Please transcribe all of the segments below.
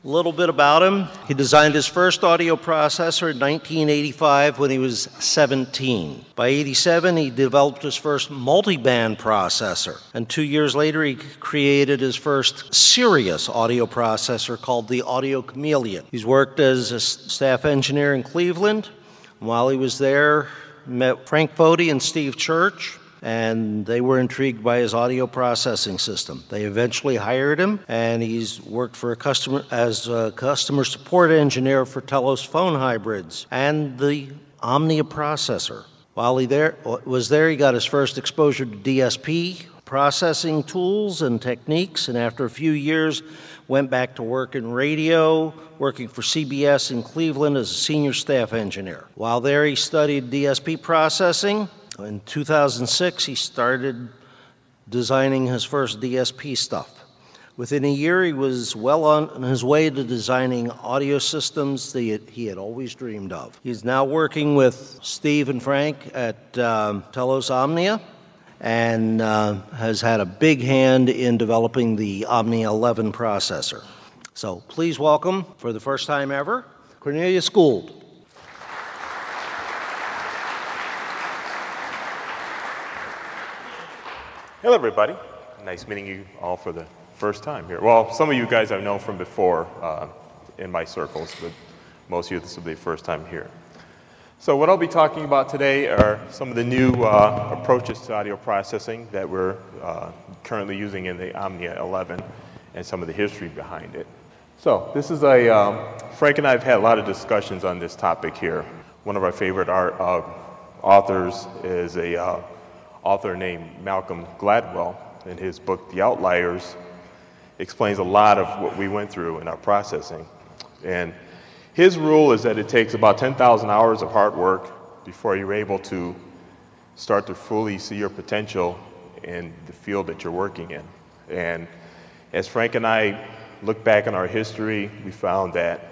A little bit about him. He designed his first audio processor in 1985 when he was 17. By 87, he developed his first multiband processor. And 2 years later, he created his first serious audio processor called the Audio Chameleon. He's worked as a staff engineer in Cleveland. While he was there, he met Frank Foti and Steve Church, and they were intrigued by his audio processing system. They eventually hired him, and he's worked for as a customer support engineer for Telos phone hybrids and the Omnia processor. While he was there, he got his first exposure to DSP processing tools and techniques, and after a few years, went back to work in radio, working for CBS in Cleveland as a senior staff engineer. While there, he studied DSP processing. In 2006, he started designing his first DSP stuff. Within a year, he was well on his way to designing audio systems that he had always dreamed of. He's now working with Steve and Frank at Telos Omnia and has had a big hand in developing the Omnia 11 processor. So please welcome, for the first time ever, Cornelius Gould. Hello, everybody. Nice meeting you all for the first time here. Well, some of you guys I've known from before in my circles, but most of you, this will be the first time here. So what I'll be talking about today are some of the new approaches to audio processing that we're currently using in the Omnia 11 and some of the history behind it. So this is Frank and I have had a lot of discussions on this topic here. One of our favorite authors is a author named Malcolm Gladwell. In his book, The Outliers, explains a lot of what we went through in our processing. And his rule is that it takes about 10,000 hours of hard work before you're able to start to fully see your potential in the field that you're working in. And as Frank and I look back on our history, we found that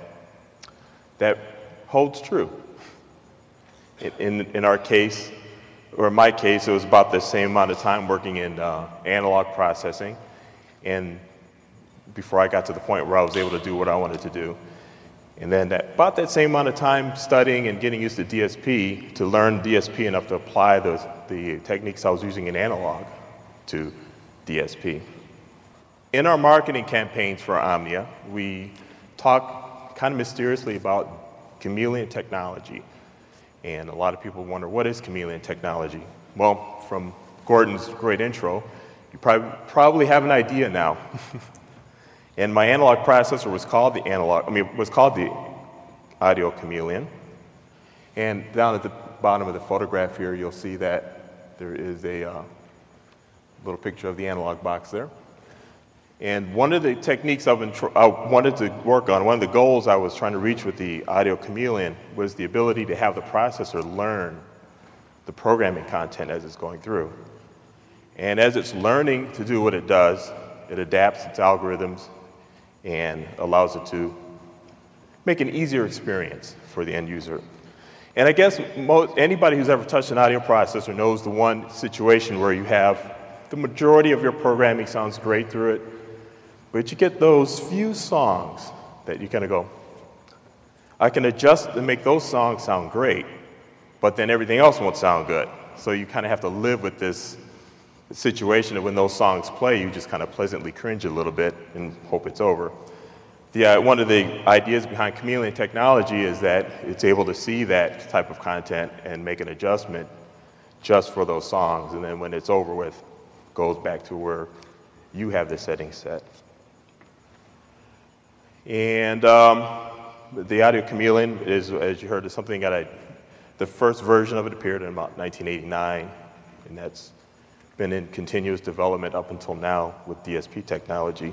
holds true. In our case, or in my case, it was about the same amount of time working in analog processing, and before I got to the point where I was able to do what I wanted to do. And then about that same amount of time studying and getting used to DSP to learn DSP enough to apply the techniques I was using in analog to DSP. In our marketing campaigns for Omnia, we talk kind of mysteriously about chameleon technology. And a lot of people wonder, what is chameleon technology? Well, from Gordon's great intro, you probably have an idea now. And my analog processor was called the Audio Chameleon. And down at the bottom of the photograph here, you'll see that there is a little picture of the analog box there. And one of the techniques I wanted to work on, one of the goals I was trying to reach with the Audio Chameleon was the ability to have the processor learn the programming content as it's going through. And as it's learning to do what it does, it adapts its algorithms and allows it to make an easier experience for the end user. And I guess anybody who's ever touched an audio processor knows the one situation where you have the majority of your programming sounds great through it, but you get those few songs that you kind of go, I can adjust and make those songs sound great, but then everything else won't sound good. So you kind of have to live with this situation that when those songs play, you just kind of pleasantly cringe a little bit and hope it's over. One of the ideas behind chameleon technology is that it's able to see that type of content and make an adjustment just for those songs, and then when it's over with, goes back to where you have the settings set. And the Audio Chameleon is, as you heard, is something that the first version of it appeared in about 1989, and that's been in continuous development up until now with DSP technology.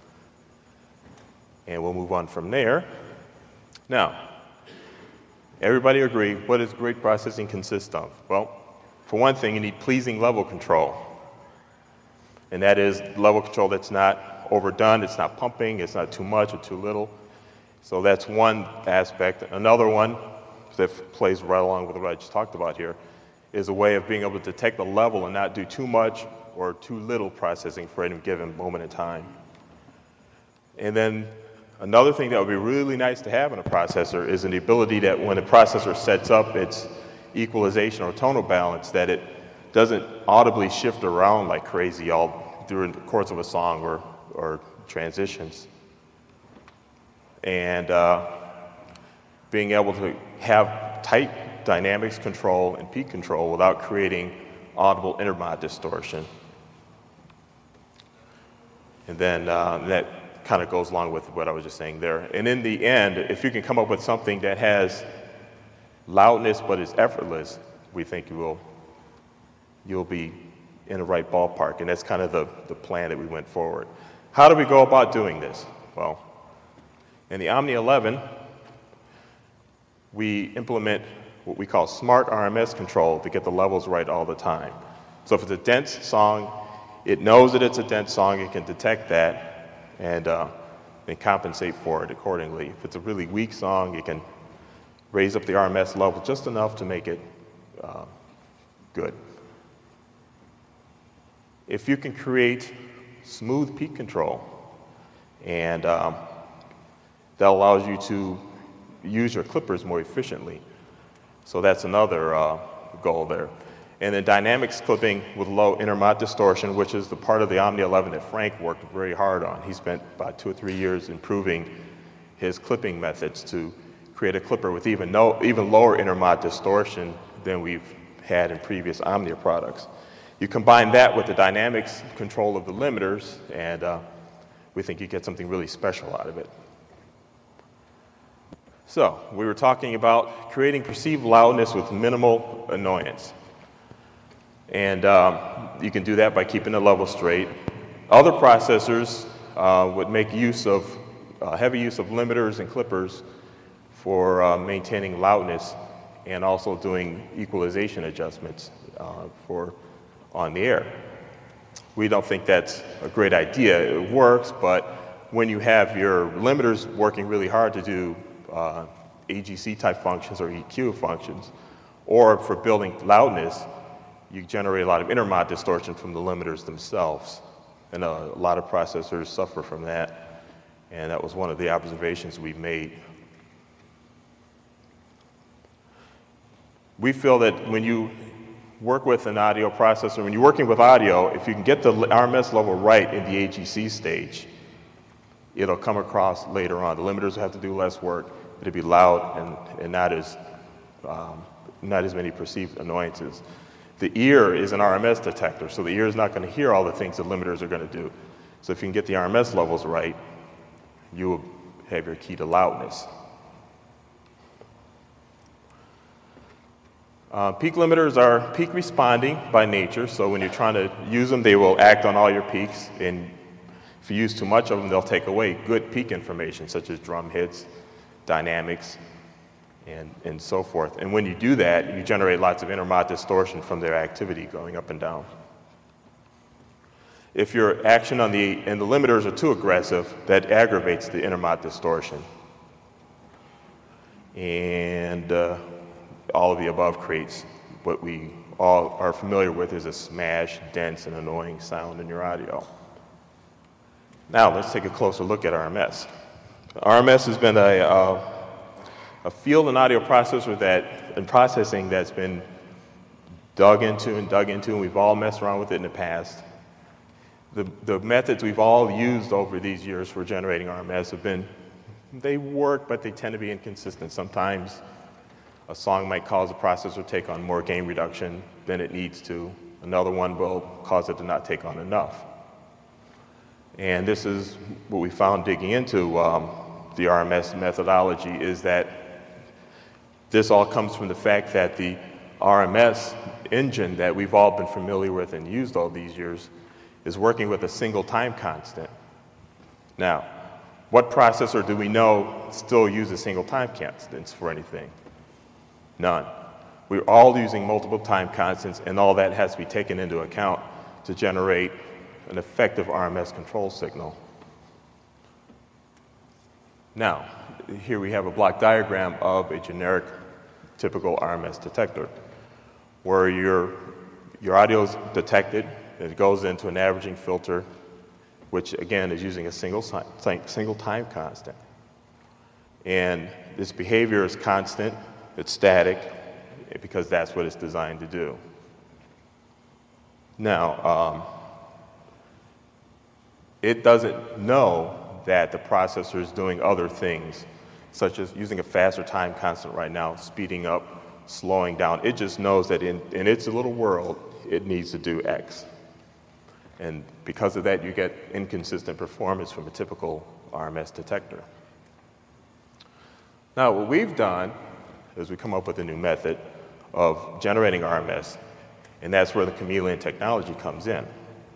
And we'll move on from there. Now, everybody agree, what does great processing consist of? Well, for one thing, you need pleasing level control. And that is level control that's not overdone, it's not pumping, it's not too much or too little. So that's one aspect. Another one that plays right along with what I just talked about here is a way of being able to detect the level and not do too much or too little processing for any given moment in time. And then Another thing that would be really nice to have in a processor is the ability that when the processor sets up its equalization or tonal balance, that it doesn't audibly shift around like crazy all during the course of a song or transitions. And being able to have tight dynamics control and peak control without creating audible intermod distortion. And then that kind of goes along with what I was just saying there. And in the end, if you can come up with something that has loudness but is effortless, we think you'll be in the right ballpark. And that's kind of the plan that we went forward. How do we go about doing this? Well, in the Omnia 11, we implement what we call smart RMS control to get the levels right all the time. So if it's a dense song, it knows that it's a dense song, it can detect that and compensate for it accordingly. If it's a really weak song, it can raise up the RMS level just enough to make it good. If you can create smooth peak control, and that allows you to use your clippers more efficiently. So that's another goal there. And then dynamics clipping with low intermod distortion, which is the part of the Omnia 11 that Frank worked very hard on. He spent about 2 or 3 years improving his clipping methods to create a clipper with even lower intermod distortion than we've had in previous Omnia products. You combine that with the dynamics control of the limiters, and we think you get something really special out of it. So we were talking about creating perceived loudness with minimal annoyance. And you can do that by keeping the level straight. Other processors would make use of heavy use of limiters and clippers for maintaining loudness and also doing equalization adjustments for on the air. We don't think that's a great idea. It works, but when you have your limiters working really hard to do AGC type functions or EQ functions, or for building loudness, you generate a lot of intermod distortion from the limiters themselves. And a lot of processors suffer from that. And that was one of the observations we made. We feel that when you work with an audio processor, when you're working with audio, if you can get the RMS level right in the AGC stage, it'll come across later on. The limiters will have to do less work, but it'll be loud and not as many perceived annoyances. The ear is an RMS detector, so the ear is not going to hear all the things the limiters are going to do. So if you can get the RMS levels right, you will have your key to loudness. Peak limiters are peak responding by nature, so when you're trying to use them, they will act on all your peaks, and if you use too much of them, they'll take away good peak information, such as drum hits, dynamics, and so forth. And when you do that, you generate lots of intermod distortion from their activity going up and down. If your action and the limiters are too aggressive, that aggravates the intermod distortion. And all of the above creates what we all are familiar with as a smash, dense, and annoying sound in your audio. Now let's take a closer look at RMS. RMS has been a field in audio processing that's been dug into, and we've all messed around with it in the past. The methods we've all used over these years for generating RMS they work, but they tend to be inconsistent. Sometimes a song might cause the processor to take on more gain reduction than it needs to. Another one will cause it to not take on enough. And this is what we found digging into the RMS methodology, is that this all comes from the fact that the RMS engine that we've all been familiar with and used all these years is working with a single time constant. Now, what processor do we know still uses single time constants for anything? None. We're all using multiple time constants, and all that has to be taken into account to generate an effective RMS control signal. Now, here we have a block diagram of a generic typical RMS detector, where your audio is detected, and it goes into an averaging filter, which again is using a single time constant. And this behavior is constant, it's static, because that's what it's designed to do. Now, it doesn't know that the processor is doing other things, such as using a faster time constant right now, speeding up, slowing down. It just knows that in its little world, it needs to do X. And because of that, you get inconsistent performance from a typical RMS detector. Now, what we've done is we come up with a new method of generating RMS, and that's where the Chameleon technology comes in.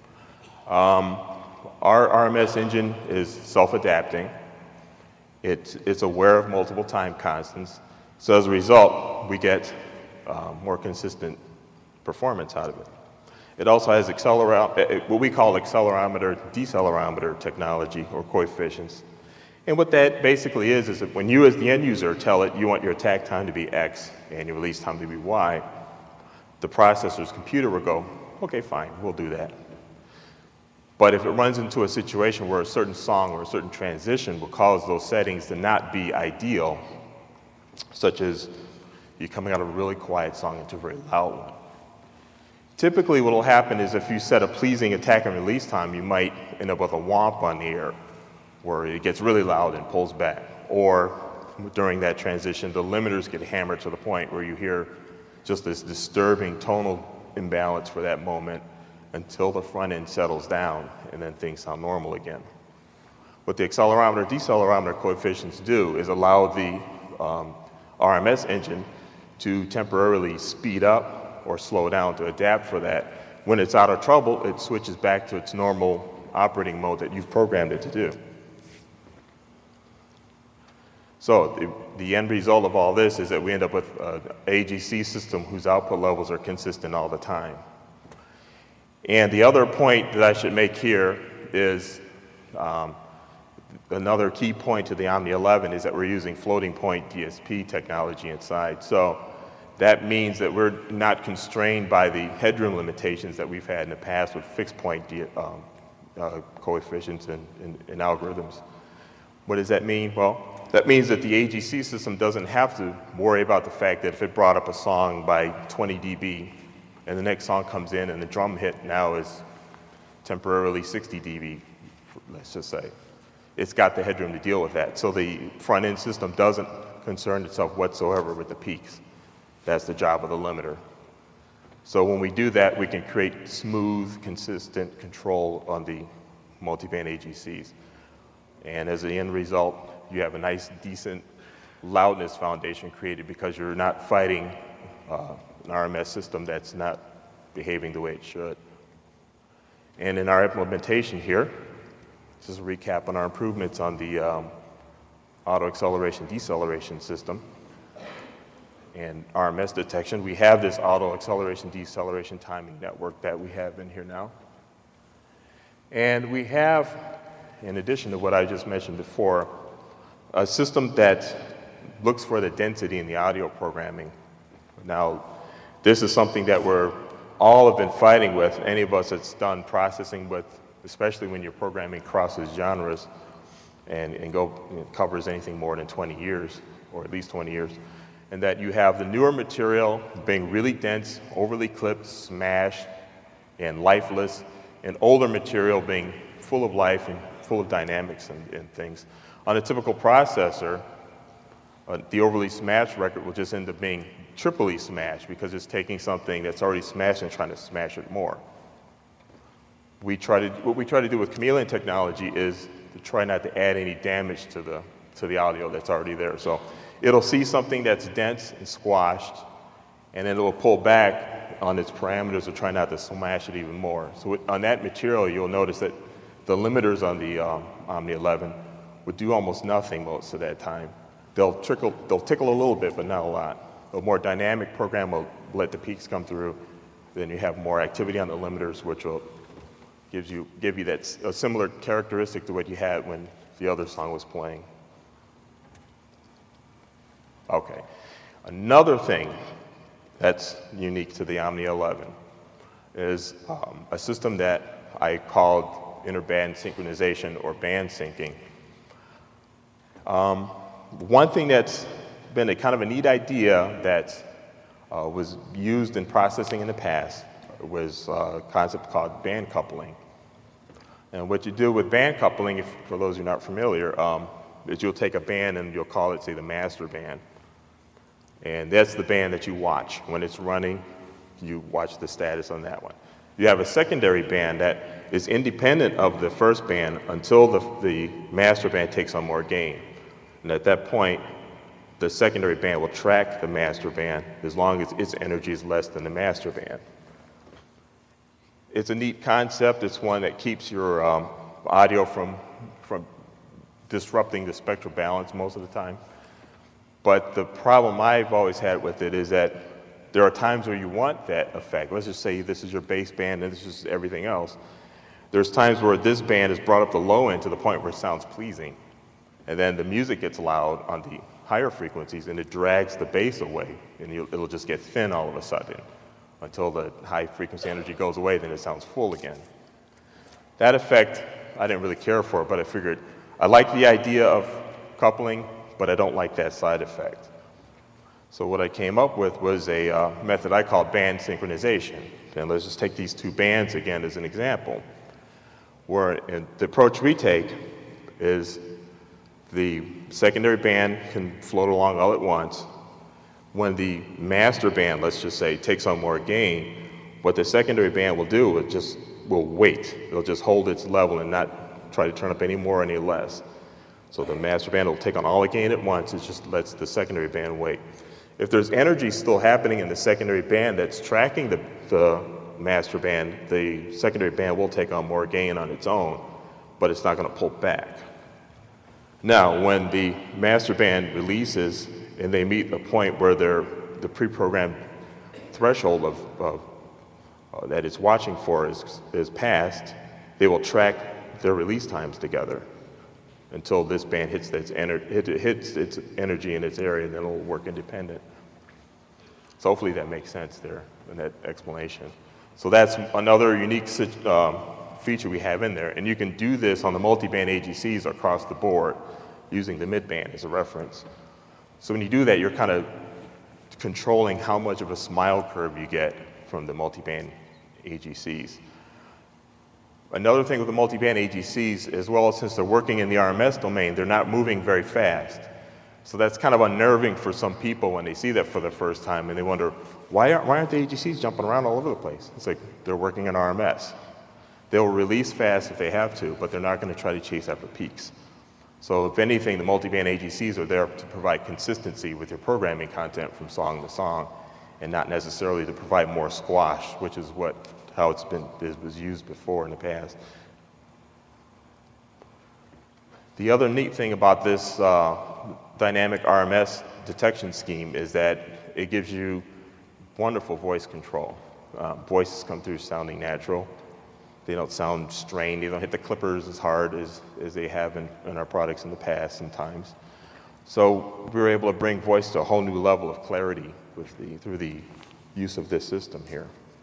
Our RMS engine is self-adapting. It's aware of multiple time constants. So as a result, we get more consistent performance out of it. It also has what we call accelerometer, decelerometer technology, or coefficients. And what that basically is that when you as the end user tell it you want your attack time to be X and your release time to be Y, the processor's computer will go, okay, fine, we'll do that. But if it runs into a situation where a certain song or a certain transition will cause those settings to not be ideal, such as you coming out of a really quiet song into a very loud one. Typically what will happen is if you set a pleasing attack and release time, you might end up with a womp on the air where it gets really loud and pulls back. Or during that transition, the limiters get hammered to the point where you hear just this disturbing tonal imbalance for that moment until the front end settles down and then things sound normal again. What the accelerometer, decelerometer coefficients do is allow the RMS engine to temporarily speed up or slow down to adapt for that. When it's out of trouble, it switches back to its normal operating mode that you've programmed it to do. So the end result of all this is that we end up with an AGC system whose output levels are consistent all the time. And the other point that I should make here is another key point to the Omni 11 is that we're using floating point DSP technology inside. So that means that we're not constrained by the headroom limitations that we've had in the past with fixed point coefficients and algorithms. What does that mean? Well, that means that the AGC system doesn't have to worry about the fact that if it brought up a song by 20 dB and the next song comes in and the drum hit now is temporarily 60 dB, let's just say. It's got the headroom to deal with that. So the front end system doesn't concern itself whatsoever with the peaks. That's the job of the limiter. So when we do that, we can create smooth, consistent control on the multiband AGCs. And as the end result, you have a nice, decent loudness foundation created because you're not fighting an RMS system that's not behaving the way it should. And in our implementation here, this is a recap on our improvements on the auto acceleration deceleration system and RMS detection. We have this auto acceleration deceleration timing network that we have in here now. And we have, in addition to what I just mentioned before, a system that looks for the density in the audio programming. Now, this is something that we're all have been fighting with, any of us that's done processing with, especially when your programming crosses genres and covers anything more than 20 years, or at least 20 years, and that you have the newer material being really dense, overly clipped, smashed, and lifeless, and older material being full of life and full of dynamics and things. On a typical processor, the overly smashed record will just end up being triply smashed because it's taking something that's already smashed and trying to smash it more. What we try to do with Chameleon technology is to try not to add any damage to the audio that's already there. So it'll see something that's dense and squashed, and then it will pull back on its parameters to try not to smash it even more. So on that material, you'll notice that the limiters on the Omni 11 would do almost nothing most of that time. They'll tickle a little bit, but not a lot. A more dynamic program will let the peaks come through. Then you have more activity on the limiters, which will give you that a similar characteristic to what you had when the other song was playing. Okay. Another thing that's unique to the Omni 11 is a system that I called interband synchronization or band syncing. One thing that's been a kind of a neat idea that was used in processing in the past was a concept called band coupling. And what you do with band coupling, for those who are not familiar, is you'll take a band and you'll call it, say, the master band. And that's the band that you watch. When it's running, you watch the status on that one. You have a secondary band that is independent of the first band until the master band takes on more gain. And at that point, the secondary band will track the master band as long as its energy is less than the master band. It's a neat concept. It's one that keeps your audio from disrupting the spectral balance most of the time. But the problem I've always had with it is that there are times where you want that effect. Let's just say this is your bass band and this is everything else. There's times where this band is brought up the low end to the point where it sounds pleasing. And then the music gets loud on the higher frequencies and it drags the bass away and it'll just get thin all of a sudden until the high frequency energy goes away, then it sounds full again. That effect I didn't really care for, but I figured I like the idea of coupling, but I don't like that side effect. So what I came up with was a method I call band synchronization. And let's just take these two bands again as an example, where the approach we take is the secondary band can float along all at once. When the master band, let's just say, takes on more gain, what the secondary band will do is will wait. It'll just hold its level and not try to turn up any more or any less. So the master band will take on all the gain at once. It just lets the secondary band wait. If there's energy still happening in the secondary band that's tracking the master band, the secondary band will take on more gain on its own, but it's not going to pull back. Now, when the master band releases and they meet a point where the pre-programmed threshold of that it's watching for is passed, they will track their release times together until this band hits its energy in its area, and then it'll work independent. So hopefully that makes sense there in that explanation. So that's another unique feature we have in there, and you can do this on the multi-band AGCs across the board using the mid-band as a reference. So when you do that, you're kind of controlling how much of a smile curve you get from the multi-band AGCs. Another thing with the multi-band AGCs, as well as since they're working in the RMS domain, they're not moving very fast. So that's kind of unnerving for some people when they see that for the first time, and they wonder, why aren't the AGCs jumping around all over the place? It's like they're working in RMS. They'll release fast if they have to, but they're not going to try to chase after peaks. So if anything, the multi-band AGCs are there to provide consistency with your programming content from song to song, and not necessarily to provide more squash, which is how it was used before in the past. The other neat thing about this dynamic RMS detection scheme is that it gives you wonderful voice control. Voices come through sounding natural. They don't sound strained. They don't hit the clippers as hard as they have in our products in the past sometimes. So we were able to bring voice to a whole new level of clarity through the use of this system here.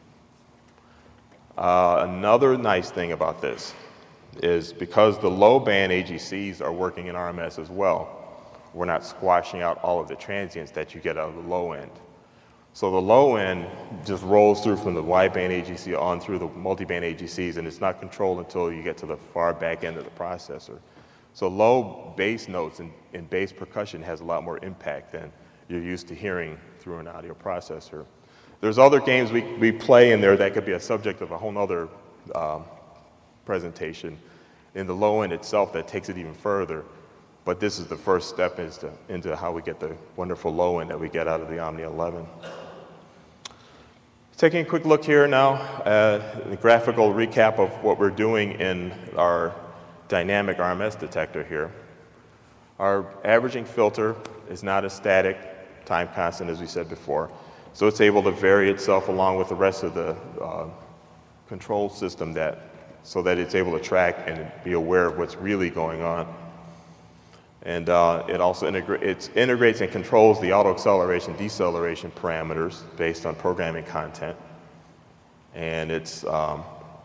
Another nice thing about this is because the low band AGCs are working in RMS as well, we're not squashing out all of the transients that you get out of the low end. So the low end just rolls through from the wideband AGC on through the multi-band AGCs, and it's not controlled until you get to the far back end of the processor. So low bass notes and bass percussion has a lot more impact than you're used to hearing through an audio processor. There's other games we play in there that could be a subject of a whole other presentation in the low end itself that takes it even further. But this is the first step into how we get the wonderful low end that we get out of the Omnia 11. Taking a quick look here now, a graphical recap of what we're doing in our dynamic RMS detector here. Our averaging filter is not a static time constant, as we said before, so it's able to vary itself along with the rest of the control system so that it's able to track and be aware of what's really going on. And it also integrates and controls the auto-acceleration, deceleration parameters based on programming content. And its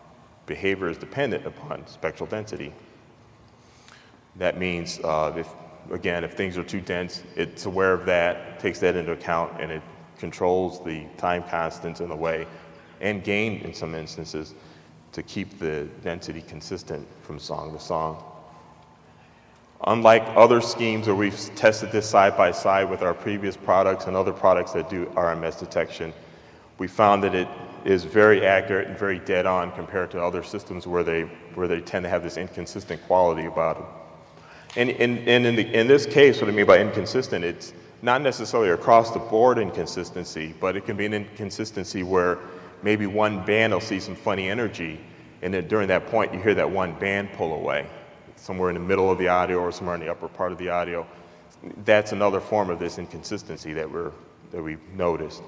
behavior is dependent upon spectral density. That means if again, if things are too dense, it's aware of that, takes that into account, and it controls the time constants in a way, and gain in some instances, to keep the density consistent from song to song. Unlike other schemes where we've tested this side by side with our previous products and other products that do RMS detection, we found that it is very accurate and very dead on compared to other systems where they tend to have this inconsistent quality about them. And in this case, what I mean by inconsistent, it's not necessarily across the board inconsistency, but it can be an inconsistency where maybe one band will see some funny energy, and then during that point you hear that one band pull away, somewhere in the middle of the audio or somewhere in the upper part of the audio. That's another form of this inconsistency that we've noticed.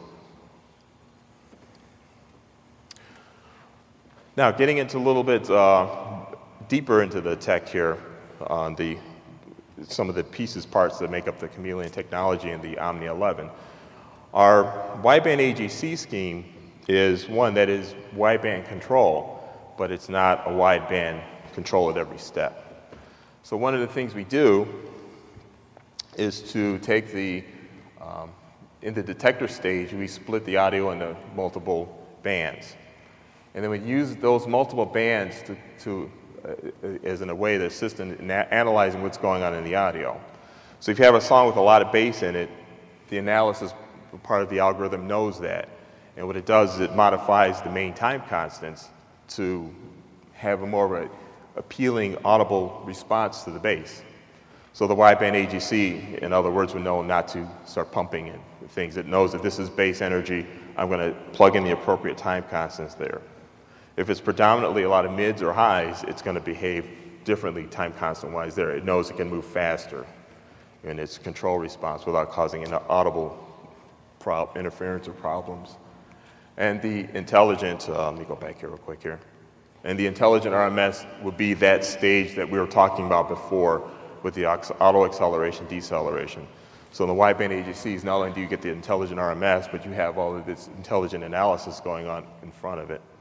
Now, getting into a little bit deeper into the tech here on some of the parts that make up the Chameleon technology and the Omnia 11. Our wideband AGC scheme is one that is wideband control, but it's not a wideband control at every step. So one of the things we do is to take in the detector stage, we split the audio into multiple bands. And then we use those multiple bands as in a way to assist in analyzing what's going on in the audio. So if you have a song with a lot of bass in it, the analysis part of the algorithm knows that. And what it does is it modifies the main time constants to have a more of an appealing, audible response to the bass. So the wideband AGC, in other words, would know not to start pumping in things. It knows that this is bass energy. I'm going to plug in the appropriate time constants there. If it's predominantly a lot of mids or highs, it's going to behave differently time constant-wise there. It knows it can move faster in its control response without causing an audible interference or problems. And the intelligent, let me go back here real quick here. And the intelligent RMS would be that stage that we were talking about before with the auto acceleration, deceleration. So in the wideband AGCs, not only do you get the intelligent RMS, but you have all of this intelligent analysis going on in front of it.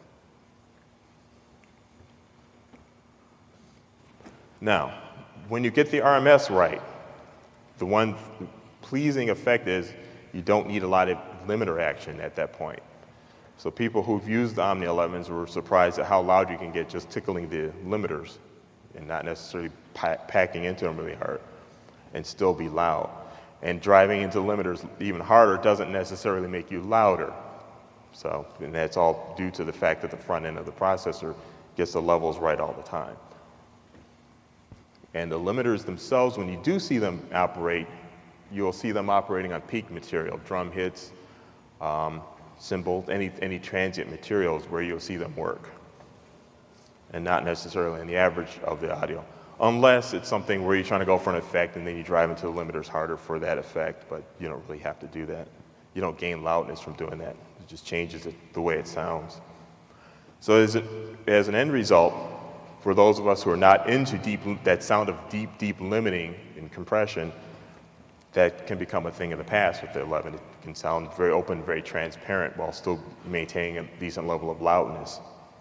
Now, when you get the RMS right, the one pleasing effect is you don't need a lot of limiter action at that point. So people who've used the Omnia 11s were surprised at how loud you can get just tickling the limiters and not necessarily packing into them really hard and still be loud. And driving into limiters even harder doesn't necessarily make you louder. So, and that's all due to the fact that the front end of the processor gets the levels right all the time. And the limiters themselves, when you do see them operate, you'll see them operating on peak material, drum hits, cymbals, any transient materials where you'll see them work, and not necessarily in the average of the audio, unless it's something where you're trying to go for an effect and then you drive into the limiters harder for that effect, but you don't really have to do that. You don't gain loudness from doing that. It just changes the way it sounds. So as an end result, for those of us who are not into that sound of deep limiting and compression, that can become a thing of the past with the 11. It can sound very open, very transparent, while still maintaining a decent level of loudness.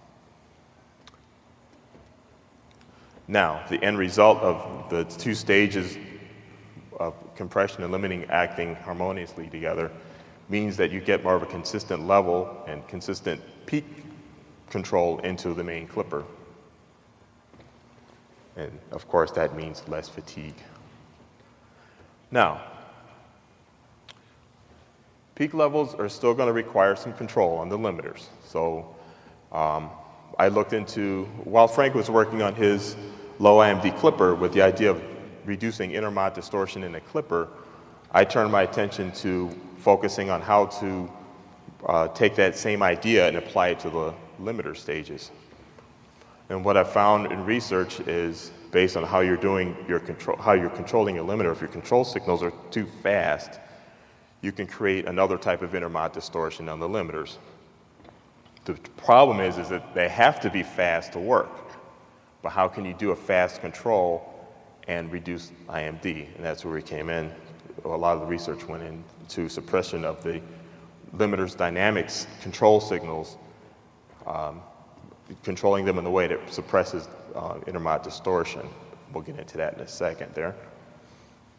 Now, the end result of the two stages of compression and limiting acting harmoniously together means that you get more of a consistent level and consistent peak control into the main clipper. And of course, that means less fatigue. Now, peak levels are still going to require some control on the limiters. So I looked into, while Frank was working on his low IMD clipper with the idea of reducing intermod distortion in the clipper, I turned my attention to focusing on how to take that same idea and apply it to the limiter stages. And what I found in research is, based on how you're doing how you're controlling your limiter, if your control signals are too fast, you can create another type of intermod distortion on the limiters. The problem is that they have to be fast to work. But how can you do a fast control and reduce IMD? And that's where we came in. A lot of the research went into suppression of the limiters' dynamics control signals, controlling them in a way that suppresses intermod distortion. We'll get into that in a second there.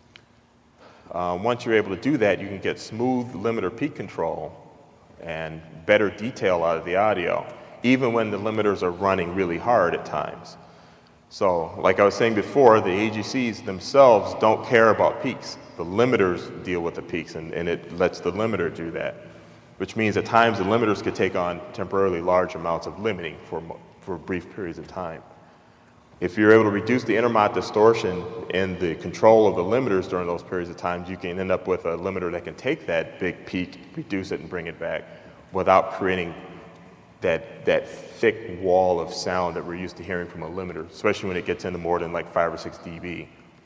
once you're able to do that, you can get smooth limiter peak control and better detail out of the audio, even when the limiters are running really hard at times. So, like I was saying before, the AGCs themselves don't care about peaks. The limiters deal with the peaks, and it lets the limiter do that, which means at times the limiters could take on temporarily large amounts of limiting for brief periods of time. If you're able to reduce the intermod distortion and the control of the limiters during those periods of time, you can end up with a limiter that can take that big peak, reduce it, and bring it back without creating that thick wall of sound that we're used to hearing from a limiter, especially when it gets into more than like 5 or 6 dB.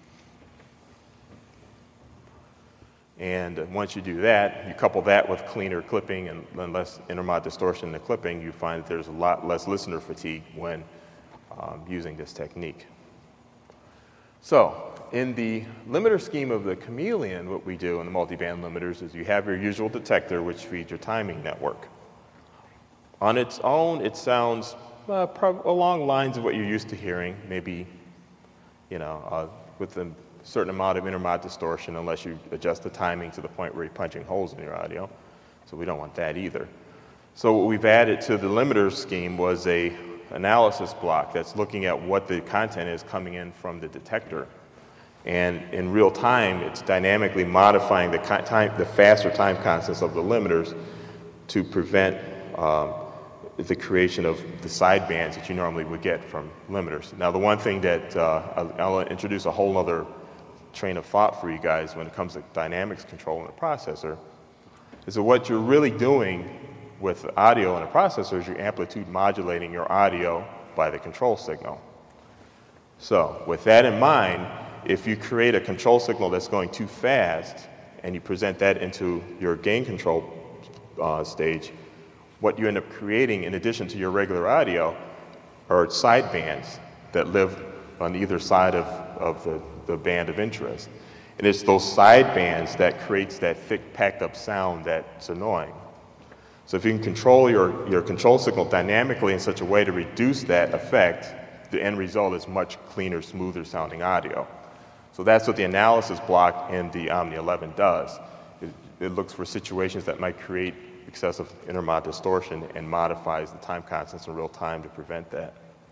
And once you do that, you couple that with cleaner clipping and less intermod distortion in the clipping, you find that there's a lot less listener fatigue when using this technique. So, in the limiter scheme of the Chameleon, what we do in the multiband limiters is you have your usual detector, which feeds your timing network. On its own, it sounds along lines of what you're used to hearing, maybe, with a certain amount of intermod distortion, unless you adjust the timing to the point where you're punching holes in your audio. So we don't want that either. So what we've added to the limiter scheme was a analysis block that's looking at what the content is coming in from the detector. And in real time, it's dynamically modifying the faster time constants of the limiters to prevent the creation of the sidebands that you normally would get from limiters. Now, the one thing that I'll introduce a whole other train of thought for you guys when it comes to dynamics control in a processor is that what you're really doing with audio in a processor is you're amplitude modulating your audio by the control signal. So, with that in mind, if you create a control signal that's going too fast and you present that into your gain control stage, what you end up creating, in addition to your regular audio, are sidebands that live on either side of the band of interest. And it's those sidebands that creates that thick, packed up sound that's annoying. So if you can control your control signal dynamically in such a way to reduce that effect, the end result is much cleaner, smoother sounding audio. So that's what the analysis block in the Omnia 11 does. It looks for situations that might create excessive intermod distortion and modifies the time constants in real time to prevent that.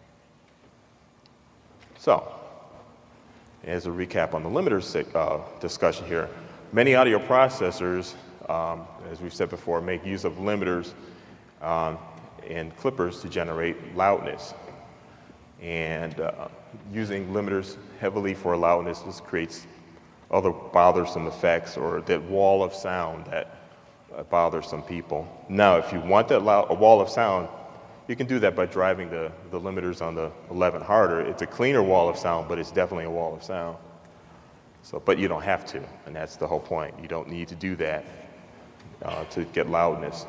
So, as a recap on the limiters discussion here, many audio processors, as we've said before, make use of limiters and clippers to generate loudness. And using limiters heavily for loudness just creates other bothersome effects or that wall of sound that bothers some people. Now, if you want that a wall of sound, you can do that by driving the limiters on the 11 harder. It's a cleaner wall of sound, but it's definitely a wall of sound. So, but you don't have to, and that's the whole point. You don't need to do that to get loudness.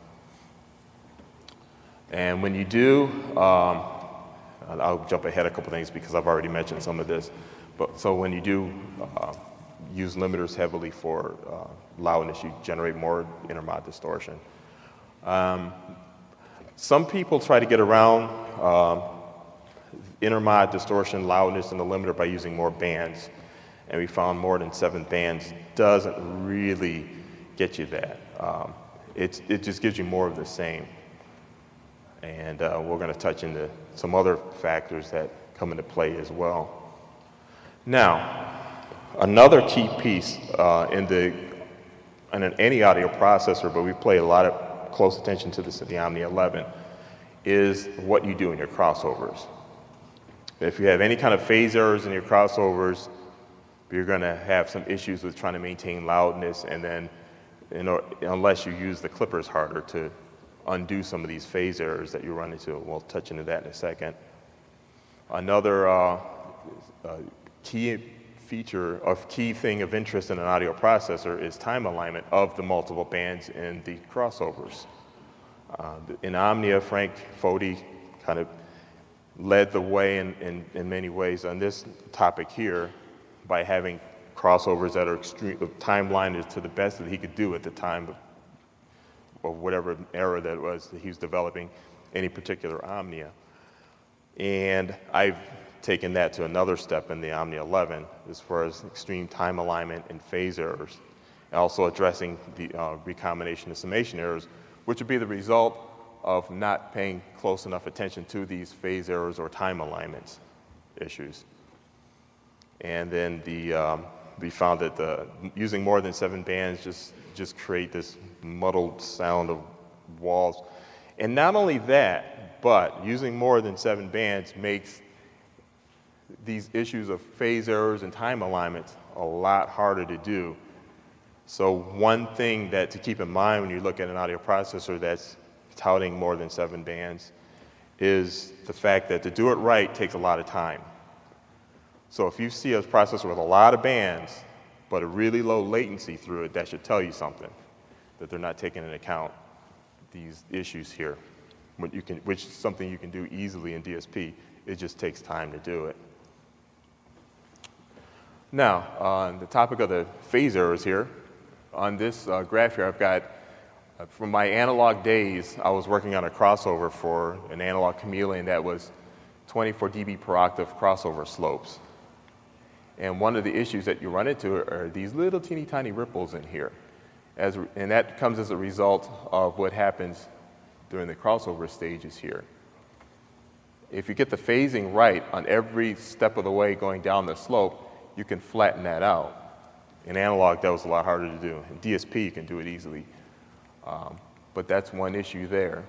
And when you do, I'll jump ahead a couple things because I've already mentioned some of this. But so when you do use limiters heavily for loudness, you generate more intermod distortion. Some people try to get around intermod distortion, loudness in the limiter by using more bands. And we found more than 7 bands doesn't really get you that. It just gives you more of the same. And we're going to touch into some other factors that come into play as well. Now, another key piece in any audio processor, but we pay a lot of close attention to this at the Omnia 11, is what you do in your crossovers. If you have any kind of phase errors in your crossovers, you're going to have some issues with trying to maintain loudness, and then unless you use the clippers harder to undo some of these phase errors that you run into. We'll touch into that in a second. Another key thing of interest in an audio processor is time alignment of the multiple bands in the crossovers. In Omnia, Frank Foti kind of led the way in many ways on this topic here by having crossovers that are timelined to the best that he could do at the time of whatever era that was that he was developing any particular Omnia. And I've taken that to another step in the Omnia 11 as far as extreme time alignment and phase errors, and also addressing the recombination and summation errors, which would be the result of not paying close enough attention to these phase errors or time alignments issues. And then we found that using more than 7 bands just create this muddled sound of walls. And not only that, but using more than 7 bands makes these issues of phase errors and time alignments a lot harder to do. So one thing that to keep in mind when you look at an audio processor that's touting more than 7 bands is the fact that to do it right takes a lot of time. So if you see a processor with a lot of bands but a really low latency through it, that should tell you something, that they're not taking into account these issues here, which is something you can do easily in DSP. It just takes time to do it. Now, on the topic of the phase errors here, on this graph here, I've got, from my analog days, I was working on a crossover for an analog chameleon that was 24 dB per octave crossover slopes. And one of the issues that you run into are these little teeny tiny ripples in here. And that comes as a result of what happens during the crossover stages here. If you get the phasing right on every step of the way going down the slope, you can flatten that out. In analog, that was a lot harder to do. In DSP, you can do it easily. But that's one issue there.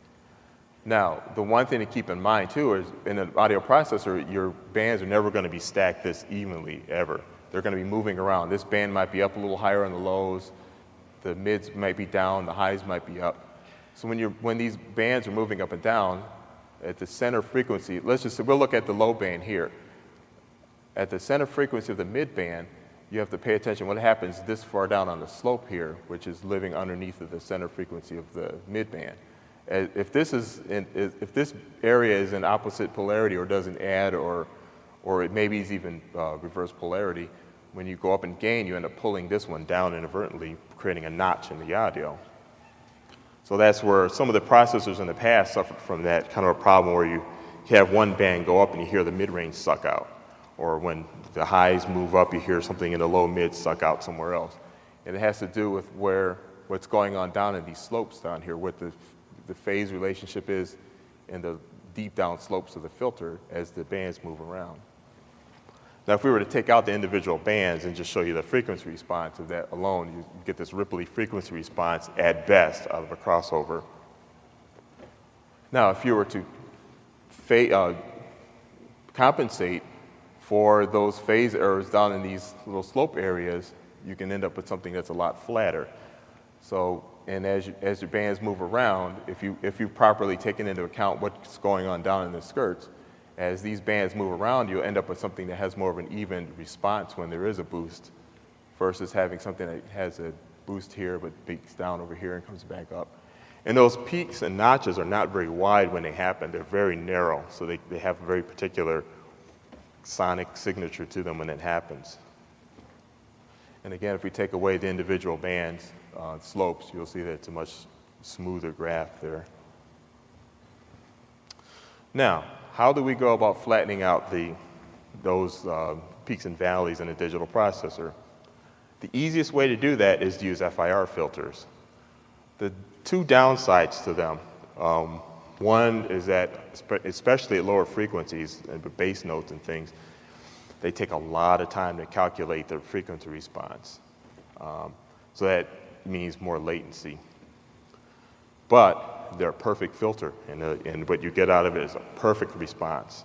Now, the one thing to keep in mind, too, is in an audio processor, your bands are never going to be stacked this evenly, ever. They're going to be moving around. This band might be up a little higher on the lows. The mids might be down. The highs might be up. So when these bands are moving up and down, at the center frequency, we'll look at the low band here. At the center frequency of the mid band, you have to pay attention what happens this far down on the slope here, which is living underneath of the center frequency of the mid band. If this area is in opposite polarity or doesn't add, or it maybe is even reverse polarity, when you go up in gain, you end up pulling this one down inadvertently, creating a notch in the audio. So that's where some of the processors in the past suffered from that kind of a problem where you have one band go up and you hear the mid-range suck out. Or when the highs move up, you hear something in the low mid suck out somewhere else. And it has to do with what's going on down in these slopes down here, what the phase relationship is in the deep down slopes of the filter as the bands move around. Now, if we were to take out the individual bands and just show you the frequency response of that alone, you get this ripply frequency response at best out of a crossover. Now, if you were to compensate for those phase errors down in these little slope areas, you can end up with something that's a lot flatter. So, and as your bands move around, if you've properly taken into account what's going on down in the skirts, as these bands move around, you'll end up with something that has more of an even response when there is a boost, versus having something that has a boost here but peaks down over here and comes back up. And those peaks and notches are not very wide when they happen. They're very narrow, so they have a very particular sonic signature to them when it happens. And again, if we take away the individual bands, slopes, you'll see that it's a much smoother graph there. Now, how do we go about flattening out those peaks and valleys in a digital processor? The easiest way to do that is to use FIR filters. The two downsides to them, one is that, especially at lower frequencies, and bass notes and things, they take a lot of time to calculate the frequency response. So that means more latency. But they're a perfect filter, and what you get out of it is a perfect response.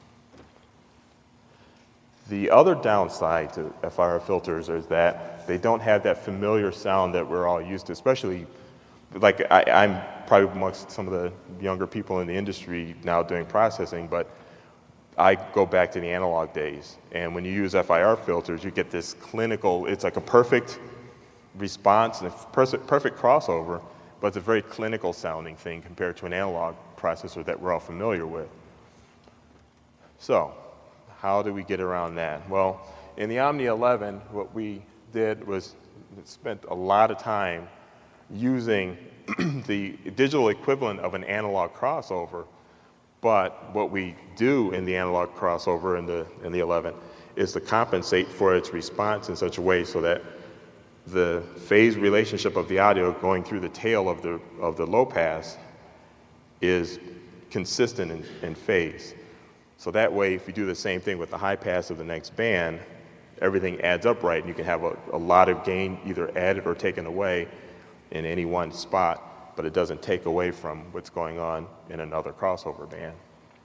The other downside to FIR filters is that they don't have that familiar sound that we're all used to, especially, like I'm probably amongst some of the younger people in the industry now doing processing, but I go back to the analog days. And when you use FIR filters, you get this clinical, it's like a perfect response and a perfect crossover, but it's a very clinical sounding thing compared to an analog processor that we're all familiar with. So, how do we get around that? Well, in the Omnia 11, what we did was spent a lot of time using the digital equivalent of an analog crossover But what we do in the analog crossover in the 11 is to compensate for its response in such a way so that the phase relationship of the audio going through the tail of the low pass is consistent in phase. So that way, if you do the same thing with the high pass of the next band, everything adds up right, and you can have a lot of gain either added or taken away in any one spot, but it doesn't take away from what's going on in another crossover band.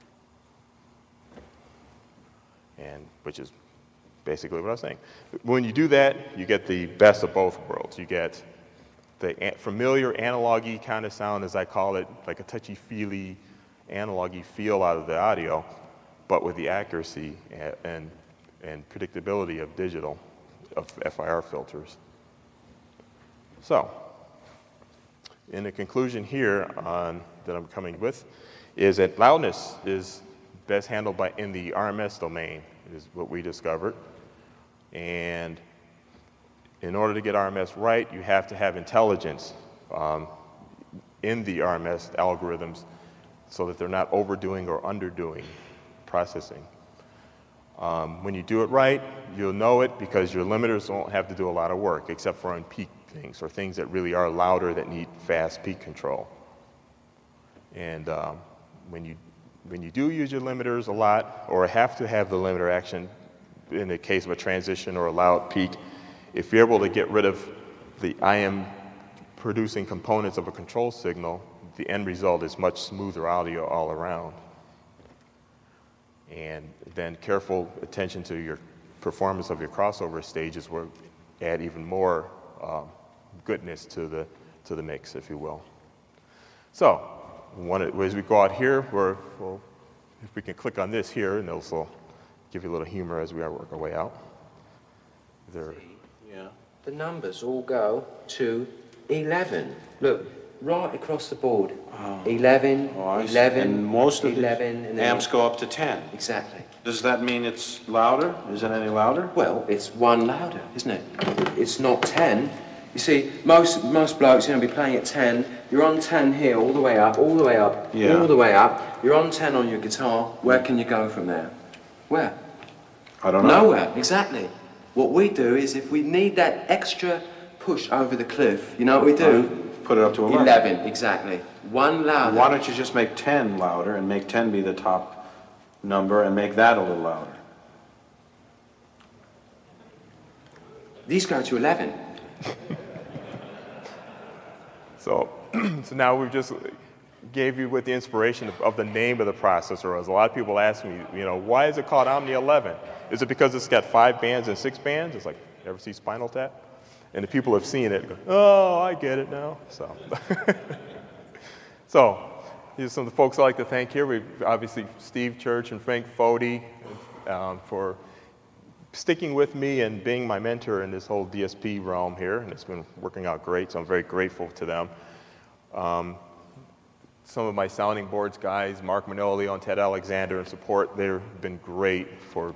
And which is basically what I was saying. When you do that, you get the best of both worlds. You get the familiar analog-y kind of sound, as I call it, like a touchy-feely, analog-y feel out of the audio, but with the accuracy and predictability of digital, of FIR filters. So, in the conclusion here that I'm coming with is that loudness is best handled in the RMS domain, is what we discovered. And in order to get RMS right, you have to have intelligence in the RMS algorithms so that they're not overdoing or underdoing processing. When you do it right, you'll know it because your limiters won't have to do a lot of work except for on peak things or things that really are louder that need fast peak control. And when you do use your limiters a lot or have to have the limiter action in the case of a transition or a loud peak, if you're able to get rid of the IM producing components of a control signal, the end result is much smoother audio all around. And then careful attention to your performance of your crossover stages will add even more goodness to the mix, if you will. So, as we go out here, if we can click on this here, and this will give you a little humor as we work our way out. Yeah. The numbers all go to 11. Look, right across the board. 11, 11, and most of 11, and the amps go up to 10. Exactly. Does that mean it's louder? Is it any louder? Well, it's one louder, isn't it? It's not 10. You see, most blokes, be playing at 10. You're on 10 here, all the way up, all the way up, Yeah. all the way up. You're on 10 on your guitar. Where can you go from there? Where? I don't know. Nowhere, exactly. What we do is if we need that extra push over the cliff, you know what we do? Put it up to 11. 11, exactly. One louder. Why don't you just make 10 louder and make 10 be the top number and make that a little louder? These go to 11. So now we've just gave you with the inspiration of the name of the processor. As a lot of people ask me, why is it called Omni 11? Is it because it's got 5 bands and 6 bands? It's like, you ever see Spinal Tap? And the people have seen it and go, oh, I get it now. So here's some of the folks I'd like to thank here. We've obviously Steve Church and Frank Fody for sticking with me and being my mentor in this whole DSP realm here, and it's been working out great, so I'm very grateful to them. Some of my sounding boards guys, Mark Manolio and Ted Alexander, in support, they've been great for,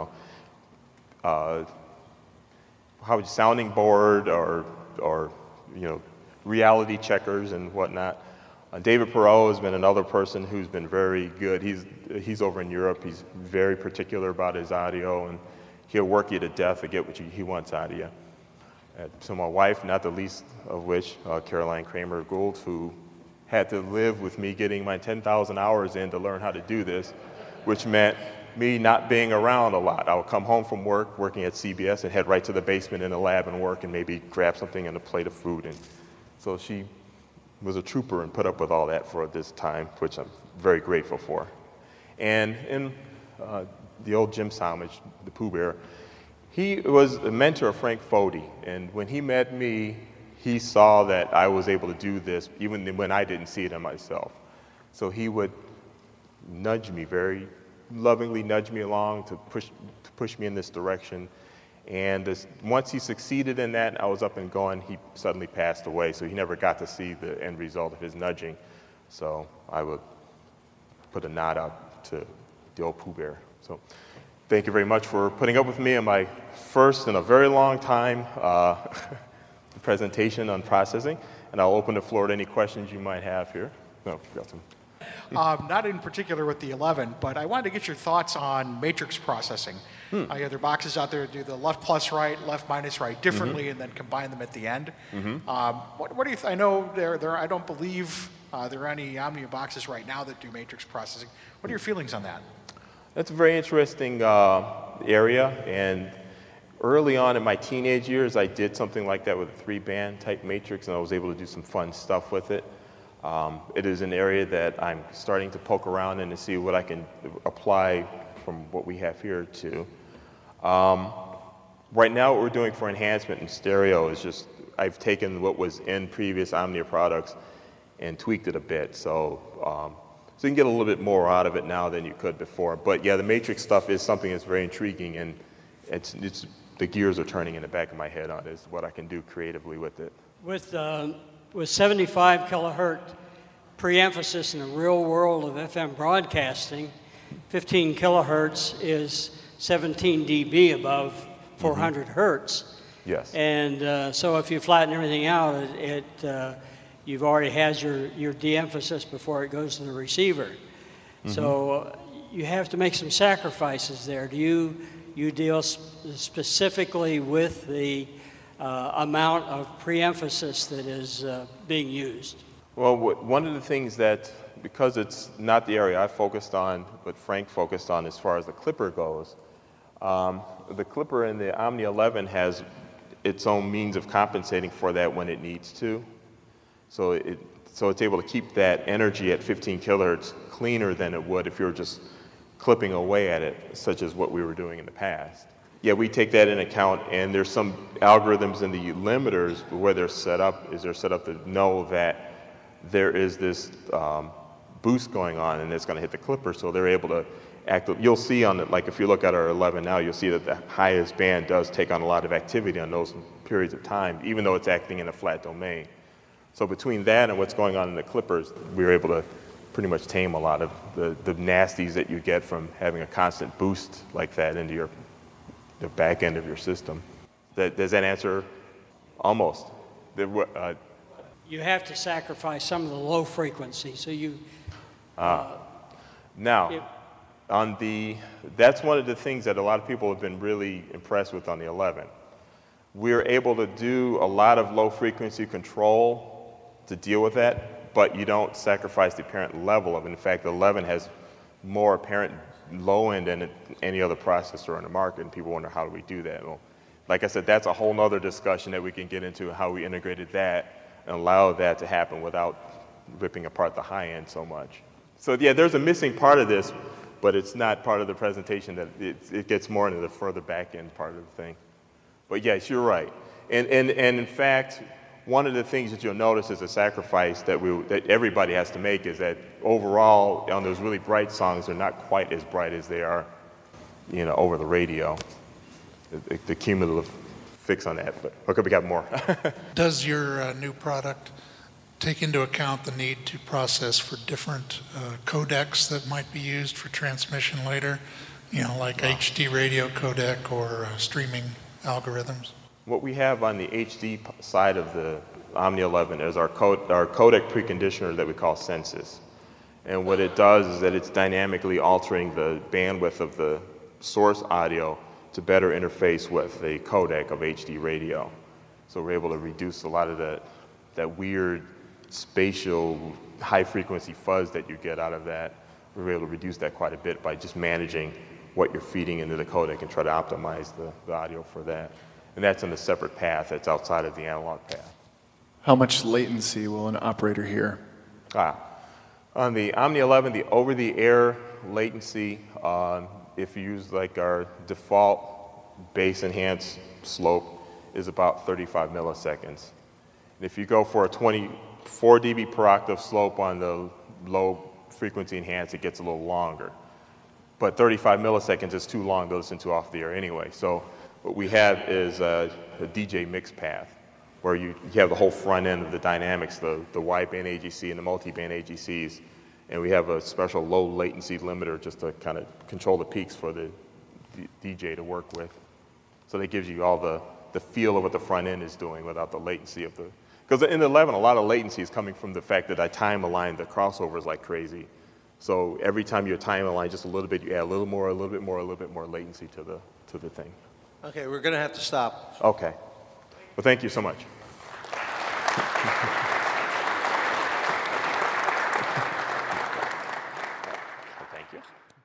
sounding board or reality checkers and whatnot. David Perot has been another person who's been very good. He's over in Europe. He's very particular about his audio, and he'll work you to death to get what he wants out of you. So my wife, not the least of which, Caroline Kramer Gould, who had to live with me getting my 10,000 hours in to learn how to do this, which meant me not being around a lot. I would come home from work, working at CBS, and head right to the basement in the lab and work and maybe grab something and a plate of food. And so she was a trooper and put up with all that for this time, which I'm very grateful for. And in the old Jim Salmage, the Pooh Bear, he was a mentor of Frank Fody. And when he met me, he saw that I was able to do this even when I didn't see it in myself. So he would nudge me, very lovingly nudge me along to push me in this direction. And once he succeeded in that, I was up and going, he suddenly passed away, so he never got to see the end result of his nudging. So I would put a nod out to the old Pooh Bear. So thank you very much for putting up with me in my first in a very long time presentation on processing, and I'll open the floor to any questions you might have here. No, got some. Not in particular with the 11, but I wanted to get your thoughts on matrix processing. You have their boxes out there that do the left plus right, left minus right differently, and then combine them at the end. What do you? I know there. I don't believe there are any Omnia boxes right now that do matrix processing. What are your feelings on that? That's a very interesting area, and early on in my teenage years, I did something like that with a 3-band type matrix, and I was able to do some fun stuff with it. It is an area that I'm starting to poke around in to see what I can apply from what we have here to. Right now, what we're doing for enhancement in stereo is just, I've taken what was in previous Omnia products and tweaked it a bit. So you can get a little bit more out of it now than you could before. But yeah, the matrix stuff is something that's very intriguing, and it's the gears are turning in the back of my head on is what I can do creatively with it. With 75 kilohertz pre-emphasis in the real world of FM broadcasting, 15 kilohertz is 17 dB above 400 hertz. Yes. And so if you flatten everything out, you've already had your de-emphasis before it goes to the receiver. So you have to make some sacrifices there. Do you deal specifically with the amount of pre-emphasis that is being used? Well, one of the things that, because it's not the area I focused on, but Frank focused on as far as the clipper goes, the clipper in the Omnia 11 has its own means of compensating for that when it needs to. So it's able to keep that energy at 15 kilohertz cleaner than it would if you were just clipping away at it, such as what we were doing in the past. Yeah, we take that in account, and there's some algorithms in the limiters where they're set up to know that there is this boost going on and it's going to hit the clipper, so they're able to you'll see on it, like if you look at our 11 now, you'll see that the highest band does take on a lot of activity on those periods of time, even though it's acting in a flat domain. So between that and what's going on in the clippers, we were able to pretty much tame a lot of the nasties that you get from having a constant boost like that into the back end of your system. Does that answer? Almost. You have to sacrifice some of the low frequency, so you... Now, that's one of the things that a lot of people have been really impressed with on the 11. We're able to do a lot of low frequency control to deal with that, but you don't sacrifice the apparent level of it. In fact, the 11 has more apparent low end than any other processor on the market, and people wonder, how do we do that? Well, like I said, that's a whole other discussion that we can get into, how we integrated that and allow that to happen without ripping apart the high end so much. So yeah, there's a missing part of this, but it's not part of the presentation. That it gets more into the further back end part of the thing. But yes, you're right. And in fact, one of the things that you'll notice is a sacrifice that everybody has to make is that overall, on those really bright songs, they're not quite as bright as they are, over the radio. The cumulative fix on that, but okay, we got more. Does your new product take into account the need to process for different codecs that might be used for transmission later, like HD radio codec or streaming algorithms? What we have on the HD side of the Omnia 11 is our codec preconditioner that we call Sensus. And what it does is that it's dynamically altering the bandwidth of the source audio to better interface with the codec of HD radio. So we're able to reduce a lot of that weird spatial high frequency fuzz that you get out of that. We're able to reduce that quite a bit by just managing what you're feeding into the codec and try to optimize the audio for that. And that's in a separate path that's outside of the analog path. How much latency will an operator hear? On the Omnia 11, the over-the-air latency, if you use like our default bass-enhanced slope, is about 35 milliseconds. And if you go for a 24 dB per octave slope on the low frequency enhanced, it gets a little longer. But 35 milliseconds is too long to listen to off the air anyway. So what we have is a DJ mix path, where you have the whole front end of the dynamics, the wideband AGC and the multi-band AGCs, and we have a special low latency limiter just to kind of control the peaks for the DJ to work with. So that gives you all the feel of what the front end is doing without the latency of because in the 11, a lot of latency is coming from the fact that I time aligned the crossovers like crazy. So every time you're timing a line just a little bit, you add a little more, a little bit more, a little bit more latency to the thing. Okay, we're going to have to stop. Okay. Well, thank you so much.